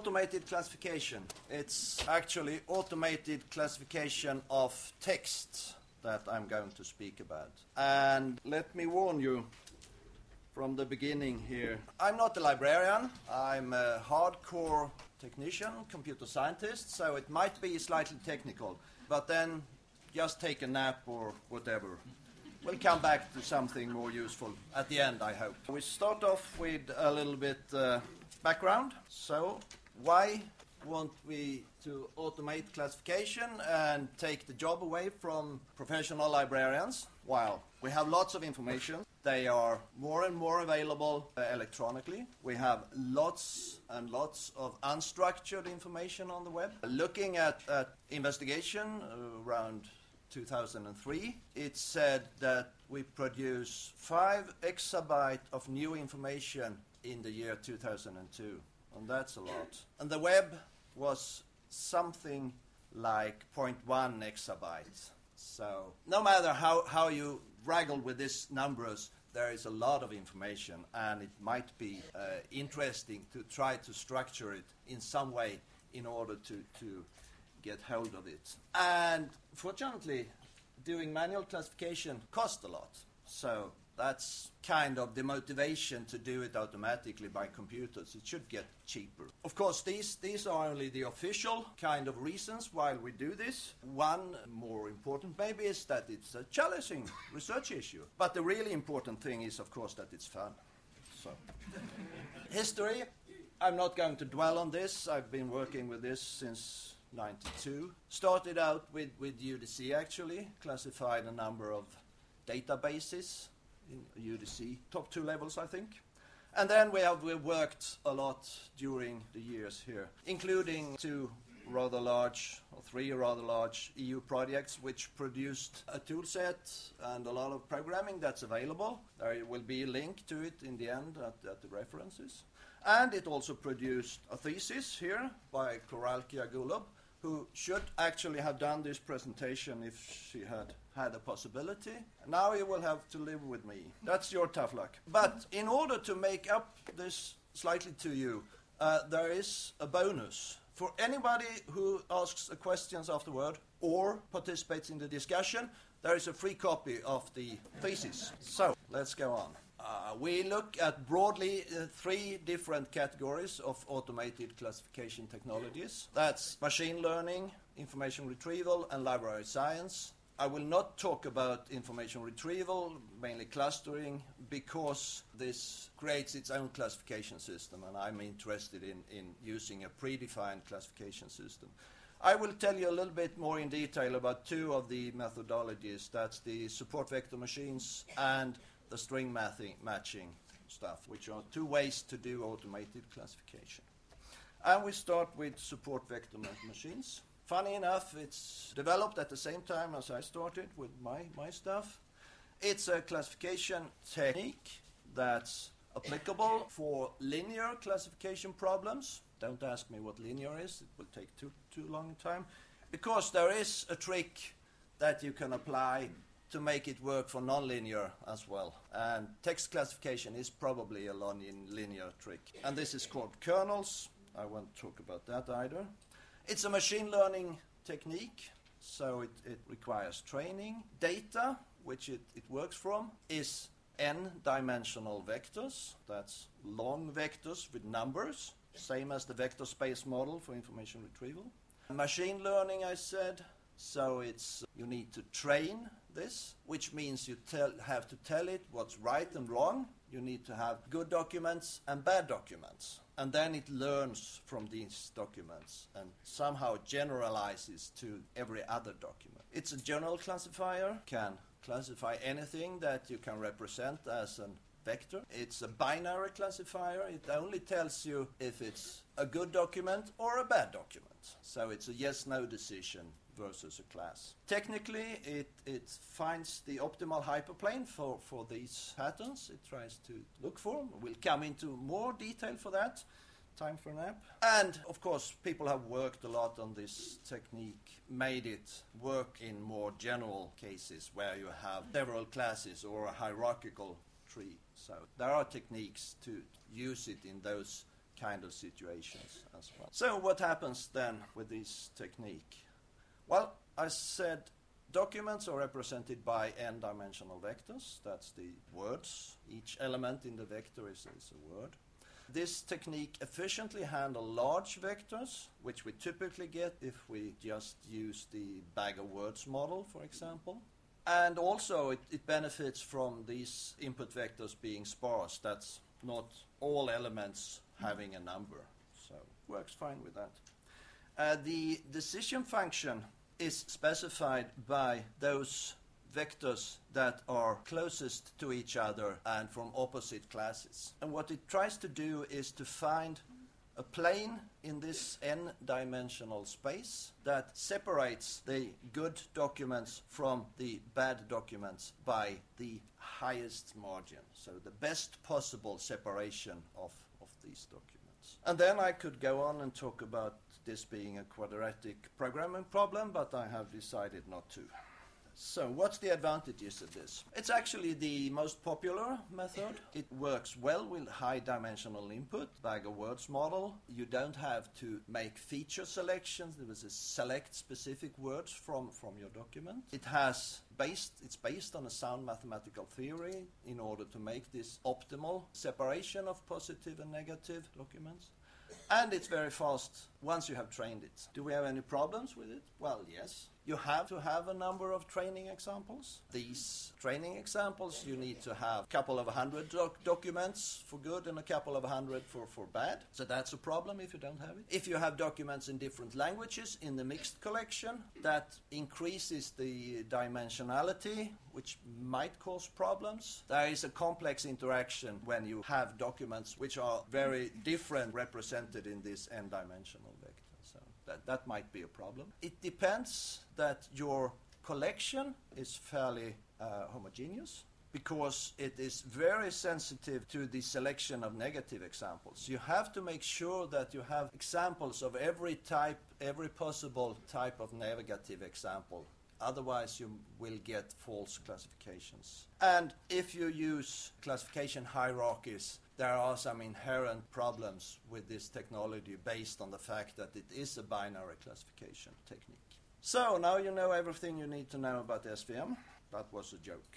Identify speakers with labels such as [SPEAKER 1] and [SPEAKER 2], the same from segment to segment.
[SPEAKER 1] automated classification. It's actually automated classification of text that I'm going to speak about. And let me warn you from the beginning here. I'm not a librarian. I'm a hardcore technician, computer scientist, so it might be slightly technical. But then just take a nap or whatever. We'll come back to something more useful at the end, I hope. We start off with a little bit background. So, why want we to automate classification and take the job away from professional librarians? Well, we have lots of information. They are more and more available electronically. We have lots and lots of unstructured information on the web. Looking at investigation around 2003, it said that we produce 5 exabytes of new information in the year 2002, and that's a lot. And the web was something like 0.1 exabytes. So no matter how you wrangle with these numbers, there is a lot of information, and it might be interesting to try to structure it in some way in order to get hold of it. And fortunately, doing manual classification costs a lot. So that's kind of the motivation to do it automatically by computers. It should get cheaper. Of course, these are only the official kind of reasons why we do this. One more important maybe is that it's a challenging research issue. But the really important thing is, of course, that it's fun. So, history, I'm not going to dwell on this. I've been working with this since 92. Started out with UDC actually, classified a number of databases in UDC, top 2 levels I think. And then we've worked a lot during the years here, including 3 rather large EU projects which produced a tool set and a lot of programming that's available. There will be a link to it in the end at the references. And it also produced a thesis here by Koralkia Gulub, who should actually have done this presentation if she had had a possibility. Now you will have to live with me. That's your tough luck. But in order to make up this slightly to you, there is a bonus. For anybody who asks questions afterward or participates in the discussion, there is a free copy of the thesis. So, let's go on. We look at broadly 3 different categories of automated classification technologies. That's machine learning, information retrieval, and library science. I will not talk about information retrieval, mainly clustering, because this creates its own classification system, and I'm interested in using a predefined classification system. I will tell you a little bit more in detail about 2 of the methodologies. That's the support vector machines and the string matching stuff, which are 2 ways to do automated classification. And we start with support vector machines. Funny enough, it's developed at the same time as I started with my stuff. It's a classification technique that's applicable for linear classification problems. Don't ask me what linear is. It will take too long time. Because there is a trick that you can apply to make it work for nonlinear as well. And text classification is probably a linear trick. And this is called kernels. I won't talk about that either. It's a machine learning technique, so it requires training. Data, which it works from, is n-dimensional vectors. That's long vectors with numbers, same as the vector space model for information retrieval. Machine learning, I said, so you need to train this, which means you have to tell it what's right and wrong. You need to have good documents and bad documents. And then it learns from these documents and somehow generalizes to every other document. It's a general classifier, can classify anything that you can represent as a vector. It's a binary classifier. It only tells you if it's a good document or a bad document. So it's a yes-no decision versus a class. Technically, it finds the optimal hyperplane for these patterns. It tries to look for them. We'll come into more detail for that. Time for a nap. And, of course, people have worked a lot on this technique, made it work in more general cases where you have several classes or a hierarchical tree. So there are techniques to use it in those kind of situations as well. So what happens then with this technique? Well, I said documents are represented by n-dimensional vectors. That's the words. Each element in the vector is a word. This technique efficiently handles large vectors, which we typically get if we just use the bag of words model, for example. And also it benefits from these input vectors being sparse. That's not all elements having a number. So it works fine with that. The decision function is specified by those vectors that are closest to each other and from opposite classes. And what it tries to do is to find a plane in this n-dimensional space that separates the good documents from the bad documents by the highest margin. So the best possible separation of these documents. And then I could go on and talk about this being a quadratic programming problem, but I have decided not to. So what's the advantages of this? It's actually the most popular method. It works well with high dimensional input, bag of words model. You don't have to make feature selections. There is a select specific words from your document. It's based on a sound mathematical theory in order to make this optimal separation of positive and negative documents. And it's very fast once you have trained it. Do we have any problems with it? Well, yes. You have to have a number of training examples. These training examples, you need to have a couple of 100 documents for good and a couple of 100 for bad. So that's a problem if you don't have it. If you have documents in different languages in the mixed collection, that increases the dimensionality, which might cause problems. There is a complex interaction when you have documents which are very different represented in this n-dimensional vector. That might be a problem. It depends that your collection is fairly homogeneous because it is very sensitive to the selection of negative examples. You have to make sure that you have examples of every possible type of negative example. Otherwise, you will get false classifications. And if you use classification hierarchies, there are some inherent problems with this technology based on the fact that it is a binary classification technique. So now you know everything you need to know about SVM. That was a joke.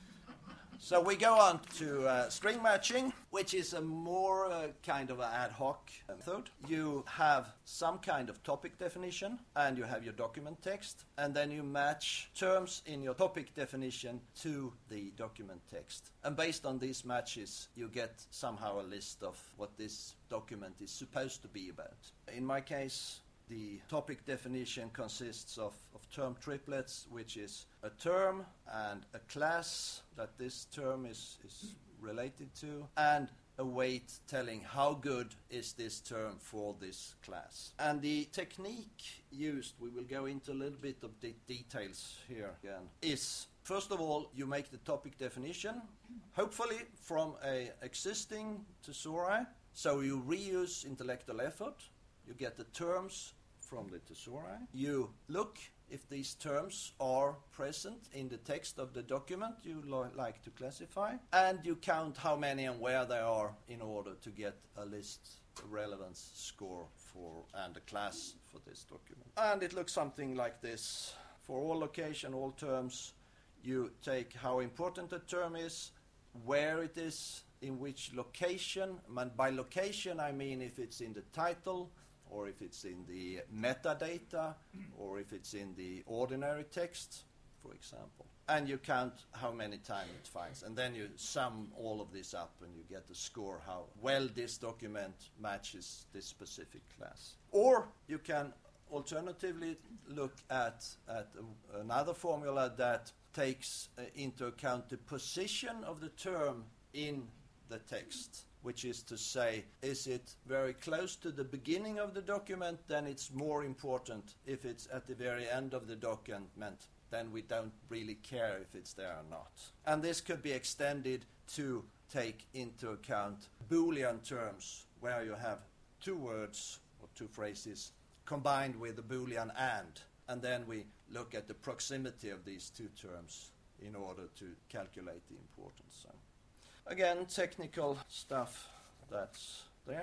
[SPEAKER 1] So we go on to string matching, which is a more kind of an ad hoc method. You have some kind of topic definition, and you have your document text, and then you match terms in your topic definition to the document text. And based on these matches, you get somehow a list of what this document is supposed to be about. In my case, the topic definition consists of term triplets, which is a term and a class that this term is related to, and a weight telling how good is this term for this class. And the technique used, we will go into a little bit of the details here again, is first of all, you make the topic definition, hopefully from an existing thesauri. So you reuse intellectual effort. You get the terms from the thesauri. You look if these terms are present in the text of the document you like to classify, and you count how many and where they are in order to get a list relevance score for and a class for this document. And it looks something like this. For all location, all terms, you take how important a term is, where it is, in which location. And by location, I mean if it's in the title, or if it's in the metadata, or if it's in the ordinary text, for example. And you count how many times it finds. And then you sum all of this up and you get the score how well this document matches this specific class. Or you can alternatively look at another formula that takes into account the position of the term in the text, which is to say, is it very close to the beginning of the document, then it's more important. If it's at the very end of the document, then we don't really care if it's there or not. And this could be extended to take into account Boolean terms, where you have two words or two phrases combined with a Boolean and then we look at the proximity of these two terms in order to calculate the importance. So again, technical stuff that's there.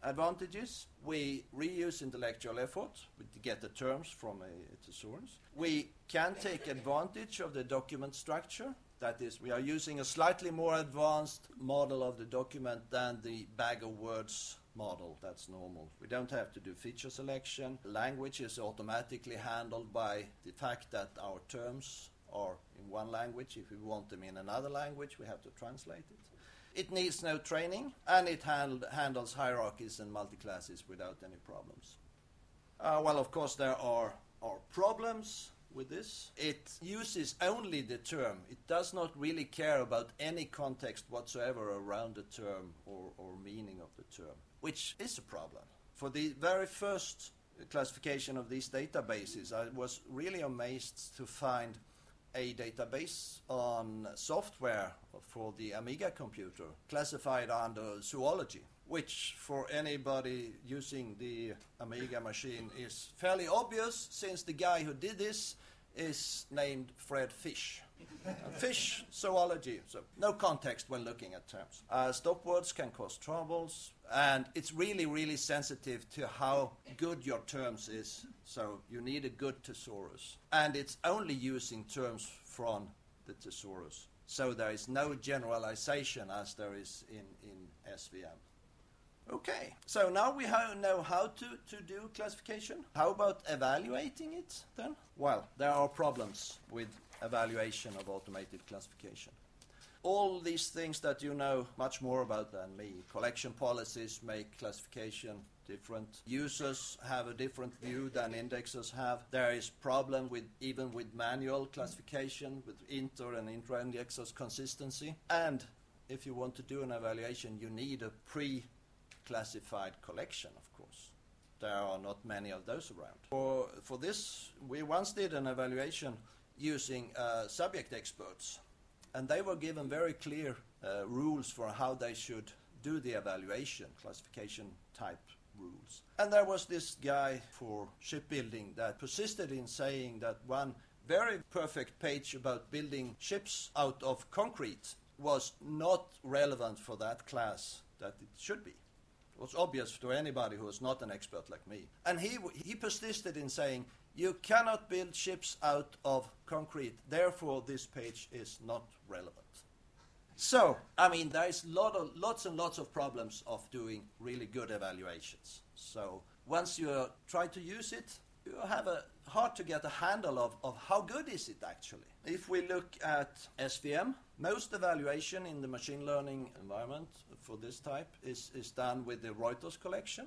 [SPEAKER 1] advantages. We reuse intellectual effort to get the terms from a thesaurus. We can take advantage of the document structure. That is, we are using a slightly more advanced model of the document than the bag of words model. That's normal. We don't have to do feature selection. Language is automatically handled by the fact that our terms are in one language. If we want them in another language, we have to translate it. It needs no training, and it handles hierarchies and multiclasses without any problems. Well, of course, there are problems with this. It uses only the term. It does not really care about any context whatsoever around the term or meaning of the term, which is a problem. For the very first classification of these databases, I was really amazed to find a database on software for the Amiga computer classified under zoology, which for anybody using the Amiga machine is fairly obvious, since the guy who did this is named Fred Fish. Fish, zoology, so no context when looking at terms. Stop words can cause troubles, and it's really, really sensitive to how good your terms is. So you need a good thesaurus. And it's only using terms from the thesaurus. So there is no generalization as there is in SVM. Okay, so now we know how to do classification. How about evaluating it then? Well, there are problems with evaluation of automated classification. All these things that you know much more about than me. Collection policies make classification different. Users have a different view than indexers have. There is problem even with manual classification, with inter and intra-indexers consistency. And if you want to do an evaluation, you need a pre-classified collection, of course. There are not many of those around. For this, we once did an evaluation using subject experts, and they were given very clear rules for how they should do the evaluation, classification type rules. And there was this guy for shipbuilding that persisted in saying that one very perfect page about building ships out of concrete was not relevant for that class that it should be. It was obvious to anybody who was not an expert like me. And he persisted in saying, you cannot build ships out of concrete, therefore this page is not relevant. So, I mean, there is lots and lots of problems of doing really good evaluations. So, once you try to use it, you have hard to get a handle of how good is it actually. If we look at SVM, most evaluation in the machine learning environment for this type is done with the Reuters collection.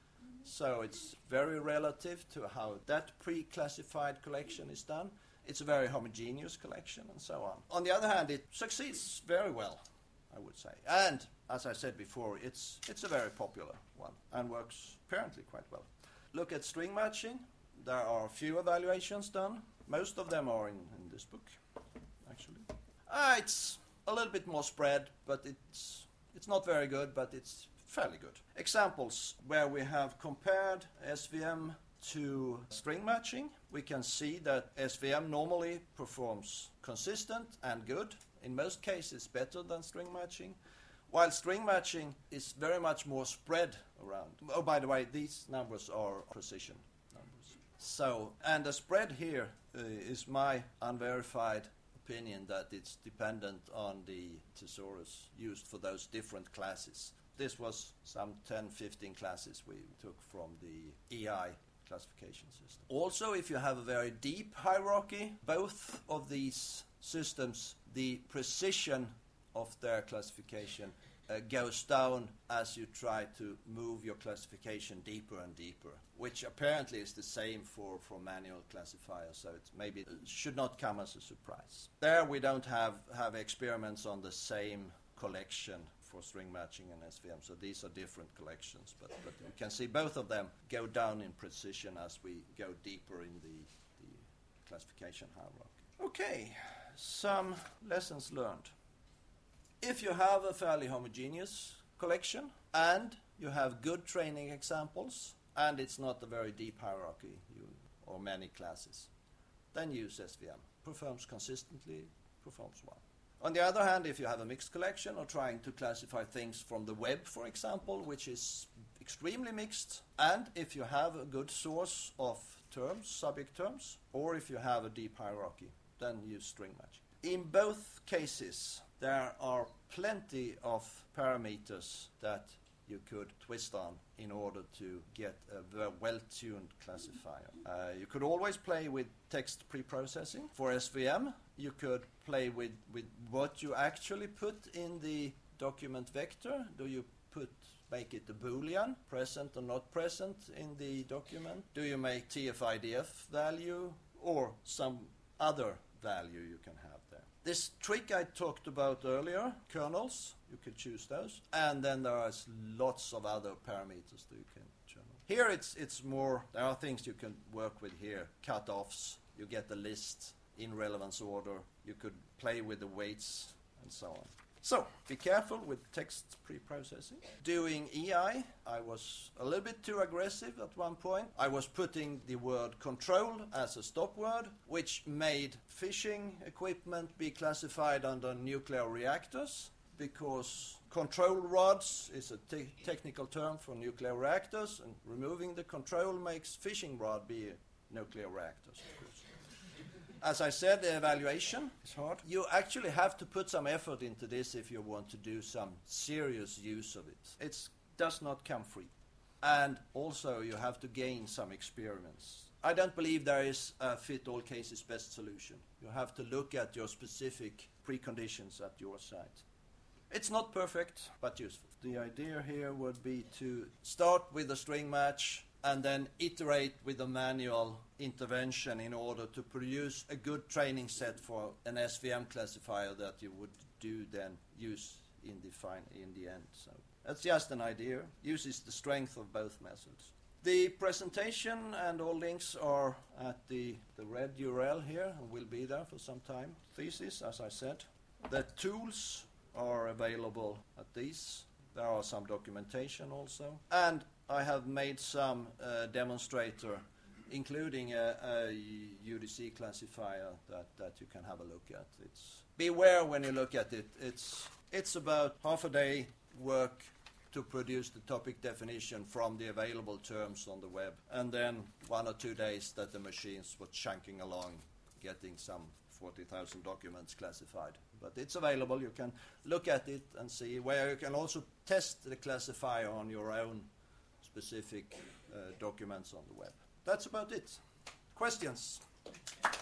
[SPEAKER 1] So it's very relative to how that pre-classified collection is done. It's a very homogeneous collection and so on. On the other hand, it succeeds very well, I would say. And, as I said before, it's a very popular one and works apparently quite well. Look at string matching. There are a few evaluations done. Most of them are in this book, actually. It's a little bit more spread, but it's not very good, but it's fairly good. Examples where we have compared SVM to string matching. We can see that SVM normally performs consistent and good. In most cases, better than string matching. While string matching is very much more spread around. Oh, by the way, these numbers are precision numbers. So, and the spread here is my unverified opinion that it's dependent on the thesaurus used for those different classes. This was some 10-15 classes we took from the EI classification system. Also, if you have a very deep hierarchy, both of these systems, the precision of their classification goes down as you try to move your classification deeper and deeper, which apparently is the same for manual classifiers, so it should not come as a surprise. There we don't have experiments on the same collection for string matching and SVM, so these are different collections, but you can see both of them go down in precision as we go deeper in the classification hierarchy. Okay, some lessons learned. If you have a fairly homogeneous collection and you have good training examples and it's not a very deep hierarchy or many classes, then use SVM. Performs consistently, performs well. On the other hand, if you have a mixed collection or trying to classify things from the web, for example, which is extremely mixed, and if you have a good source of terms, subject terms, or if you have a deep hierarchy, then use string matching. In both cases, there are plenty of parameters that you could twist on in order to get a well-tuned classifier. You could always play with text pre-processing. For SVM, you could play with what you actually put in the document vector. Do you make it a Boolean, present or not present in the document? Do you make TF-IDF value or some other value you can have there? This trick I talked about earlier, kernels, you could choose those, and then there are lots of other parameters that you can choose. Here it's more, there are things you can work with here, cutoffs, you get the list in relevance order, you could play with the weights and so on. So, be careful with text pre-processing. Doing EI, I was a little bit too aggressive at one point. I was putting the word control as a stop word, which made fishing equipment be classified under nuclear reactors, because control rods is a technical term for nuclear reactors, and removing the control makes fishing rod be nuclear reactors, of course. As I said, the evaluation is hard. You actually have to put some effort into this if you want to do some serious use of it. It does not come free. And also you have to gain some experience. I don't believe there is a fit-all cases best solution. You have to look at your specific preconditions at your site. It's not perfect, but useful. The idea here would be to start with a string match and then iterate with a manual intervention in order to produce a good training set for an SVM classifier that you would then use in the end. So that's just an idea. Uses the strength of both methods. The presentation and all links are at the red URL here and will be there for some time. Thesis, as I said. The tools are available at these. There are some documentation also. And I have made some demonstrator, including a UDC classifier that you can have a look at. Beware when you look at it. It's about half a day work to produce the topic definition from the available terms on the web, and then 1 or 2 days that the machines were chunking along, getting some 40,000 documents classified. But it's available. You can look at it and see where you can also test the classifier on your own specific documents on the web. That's about it. Questions?